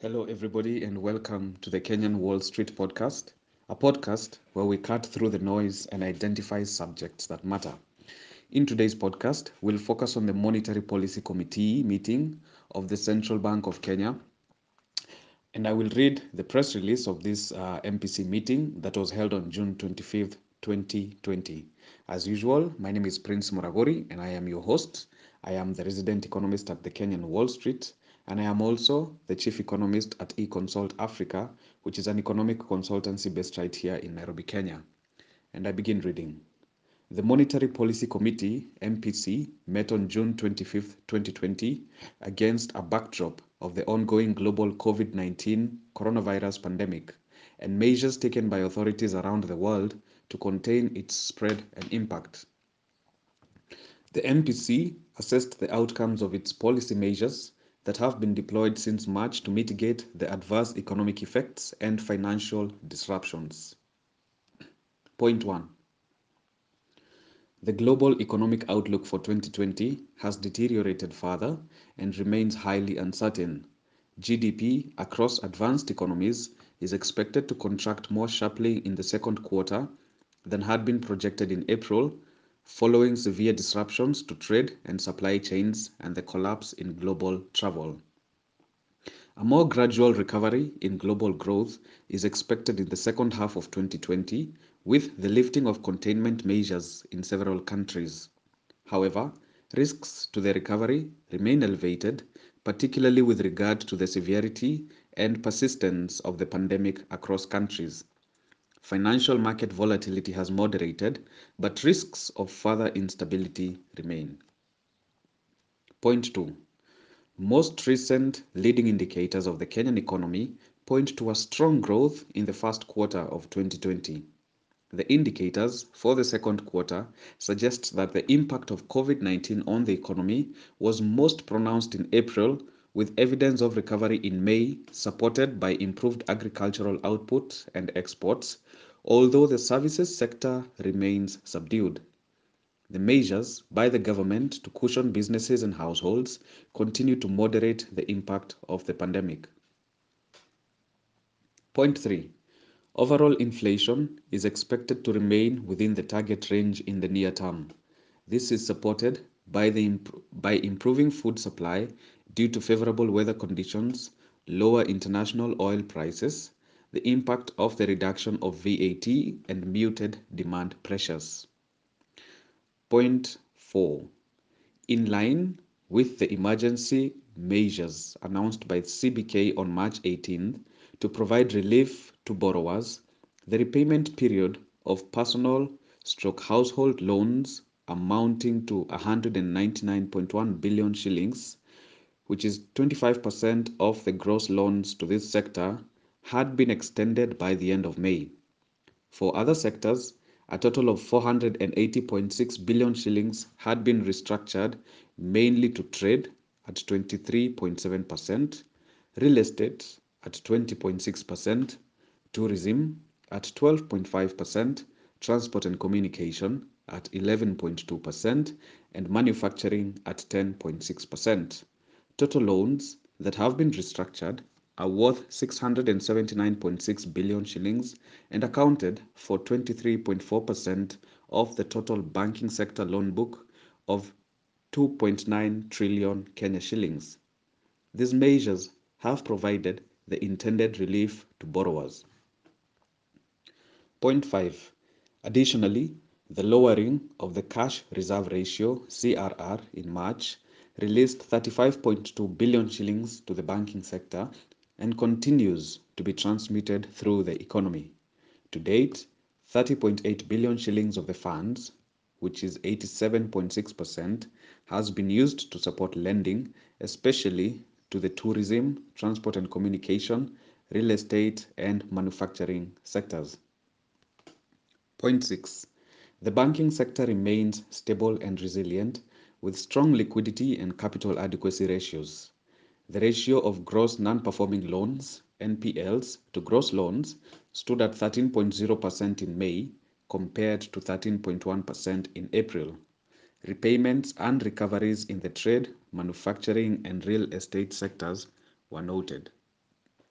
Hello, everybody, and welcome to the Kenyan Wall Street Podcast, a podcast where we cut through the noise and identify subjects that matter. In today's podcast, we'll focus on the Monetary Policy Committee meeting of the Central Bank of Kenya, and I will read the press release of this MPC meeting that was held on June 25th, 2020. As usual, my name is Prince Moragori, and I am your host. I am the resident economist at the Kenyan Wall Street, and I am also the chief economist at eConsult Africa, which is an economic consultancy based right here in Nairobi, Kenya. And I begin reading. The Monetary Policy Committee (MPC) met on June 25th, 2020, against a backdrop of the ongoing global COVID-19 coronavirus pandemic and measures taken by authorities around the world to contain its spread and impact. The MPC assessed the outcomes of its policy measures that have been deployed since March to mitigate the adverse economic effects and financial disruptions. Point 1. The global economic outlook for 2020 has deteriorated further and remains highly uncertain. GDP across advanced economies is expected to contract more sharply in the second quarter than had been projected in April, following severe disruptions to trade and supply chains and the collapse in global travel. A more gradual recovery in global growth is expected in the second half of 2020 with the lifting of containment measures in several countries. However, risks to the recovery remain elevated, particularly with regard to the severity and persistence of the pandemic across countries. Financial market volatility has moderated, but risks of further instability remain. Point 2. Most recent leading indicators of the Kenyan economy point to a strong growth in the first quarter of 2020. The indicators for the second quarter suggest that the impact of COVID-19 on the economy was most pronounced in April, with evidence of recovery in May supported by improved agricultural output and exports, although the services sector remains subdued. The measures by the government to cushion businesses and households continue to moderate the impact of the pandemic. Point 3. Overall inflation is expected to remain within the target range in the near term. This is supported by improving food supply due to favorable weather conditions, lower international oil prices, the impact of the reduction of VAT, and muted demand pressures. Point 4. In line with the emergency measures announced by CBK on March 18th to provide relief to borrowers, the repayment period of personal/household loans amounting to 199.1 billion shillings, which is 25% of the gross loans to this sector, had been extended by the end of May. For other sectors, a total of 480.6 billion shillings had been restructured, mainly to trade at 23.7%, real estate at 20.6%, tourism at 12.5%, transport and communication at 11.2%, and manufacturing at 10.6%. Total loans that have been restructured are worth 679.6 billion shillings and accounted for 23.4% of the total banking sector loan book of 2.9 trillion Kenya shillings. These measures have provided the intended relief to borrowers. Point 5. Additionally, the lowering of the cash reserve ratio (CRR) in March released 35.2 billion shillings to the banking sector and continues to be transmitted through the economy. To date, 30.8 billion shillings of the funds, which is 87.6%, has been used to support lending, especially to the tourism, transport and communication, real estate, and manufacturing sectors. Point 6. The banking sector remains stable and resilient with strong liquidity and capital adequacy ratios. The ratio of gross non-performing loans (NPLs) to gross loans stood at 13.0% in May compared to 13.1% in April. Repayments and recoveries in the trade, manufacturing, and real estate sectors were noted.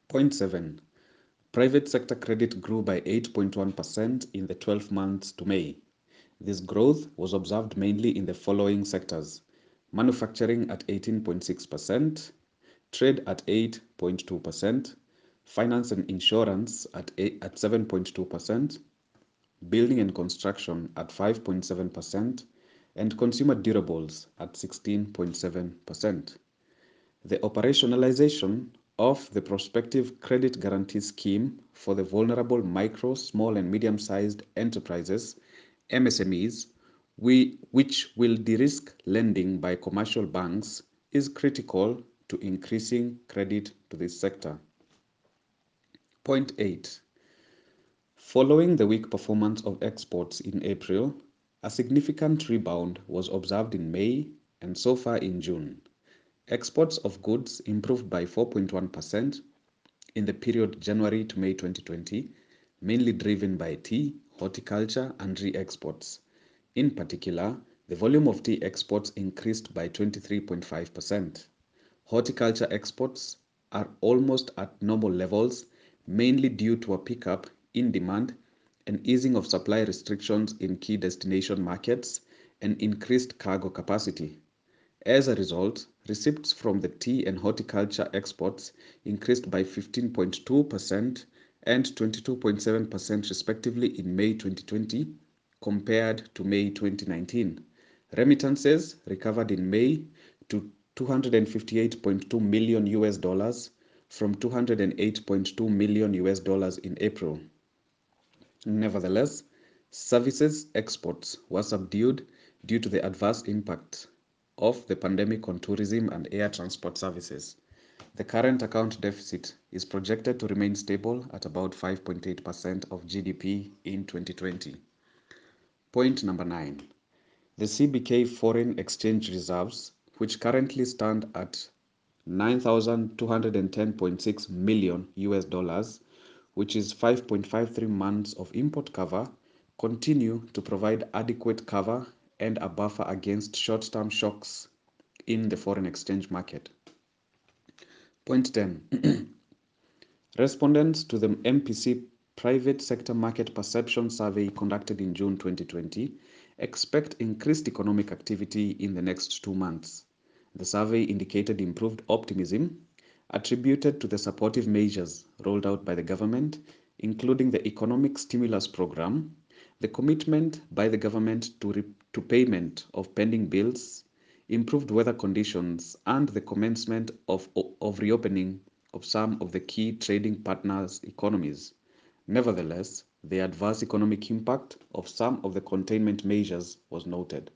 Point 7. Private sector credit grew by 8.1% in the 12 months to May. This growth was observed mainly in the following sectors: manufacturing at 18.6%, trade at 8.2%, finance and insurance at 7.2%, building and construction at 5.7%, and consumer durables at 16.7%. The operationalization of the prospective credit guarantee scheme for the vulnerable micro, small, and medium sized enterprises (MSMEs), which will de risk lending by commercial banks, is critical to increasing credit to this sector. Point 8. Following the weak performance of exports in April, a significant rebound was observed in May and so far in June. Exports of goods improved by 4.1% in the period January to May 2020, mainly driven by tea, horticulture, and re-exports. In particular, the volume of tea exports increased by 23.5%. Horticulture exports are almost at normal levels, mainly due to a pickup in demand and easing of supply restrictions in key destination markets and increased cargo capacity. As a result, receipts from the tea and horticulture exports increased by 15.2% and 22.7% respectively in May 2020 compared to May 2019. Remittances recovered in May to 258.2 million US dollars from 208.2 million US dollars in April. Nevertheless, services exports were subdued due to the adverse impact of the pandemic on tourism and air transport services. The current account deficit is projected to remain stable at about 5.8% of GDP in 2020. Point number 9. The CBK foreign exchange reserves, which currently stand at 9,210.6 million US dollars, which is 5.53 months of import cover, continue to provide adequate cover and a buffer against short-term shocks in the foreign exchange market. Point 10. Respondents to the MPC Private Sector Market Perception Survey conducted in June 2020 expect increased economic activity in the next 2 months. The survey indicated improved optimism attributed to the supportive measures rolled out by the government, including the economic stimulus program, the commitment by the government to payment of pending bills, improved weather conditions, and the commencement of reopening of some of the key trading partners' economies. Nevertheless, the adverse economic impact of some of the containment measures was noted.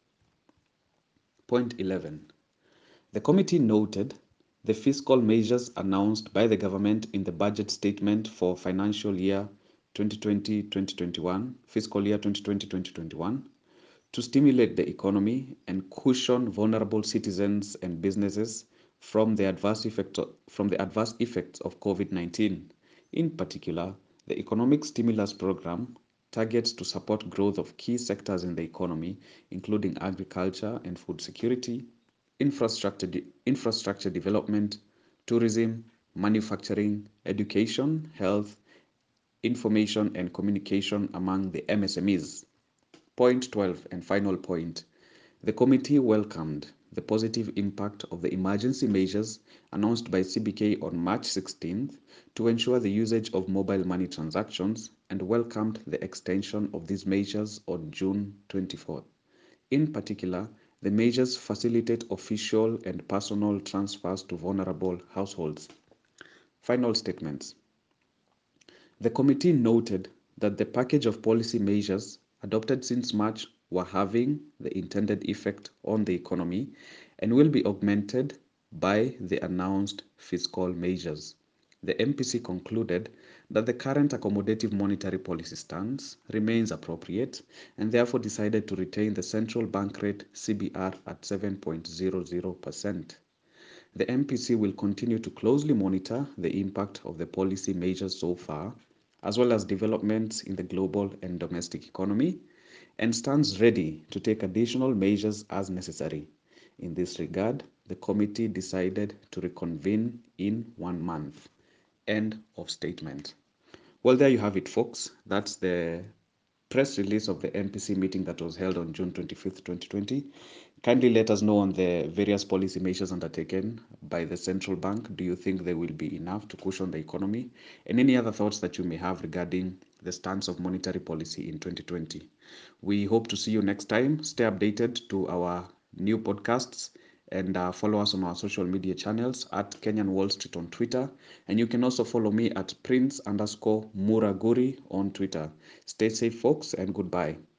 Point 11. The committee noted the fiscal measures announced by the government in the budget statement for financial year 2020-2021, fiscal year 2020-2021, to stimulate the economy and cushion vulnerable citizens and businesses from the adverse effects of COVID-19. In particular, the economic stimulus program targets to support growth of key sectors in the economy, including agriculture and food security, infrastructure development, tourism, manufacturing, education, health, information and communication among the MSMEs. Point 12 and final point. The committee welcomed the positive impact of the emergency measures announced by CBK on March 16th to ensure the usage of mobile money transactions and welcomed the extension of these measures on June 24th. In particular, the measures facilitate official and personal transfers to vulnerable households. Final statements. The committee noted that the package of policy measures adopted since March were having the intended effect on the economy and will be augmented by the announced fiscal measures. The MPC concluded that the current accommodative monetary policy stance remains appropriate and therefore decided to retain the central bank rate CBR at 7.00%. The MPC will continue to closely monitor the impact of the policy measures so far, as well as developments in the global and domestic economy, and stands ready to take additional measures as necessary. In this regard, the committee decided to reconvene in 1 month. End of statement. Well, there you have it, folks. That's the press release of the MPC meeting that was held on June 25th, 2020. Kindly let us know on the various policy measures undertaken by the central bank. Do you think they will be enough to cushion the economy? And any other thoughts that you may have regarding the stance of monetary policy in 2020. We hope to see you next time. Stay updated to our new podcasts and follow us on our social media channels at Kenyan Wall Street on Twitter. And you can also follow me at Prince_Muraguri on Twitter. Stay safe, folks, and goodbye.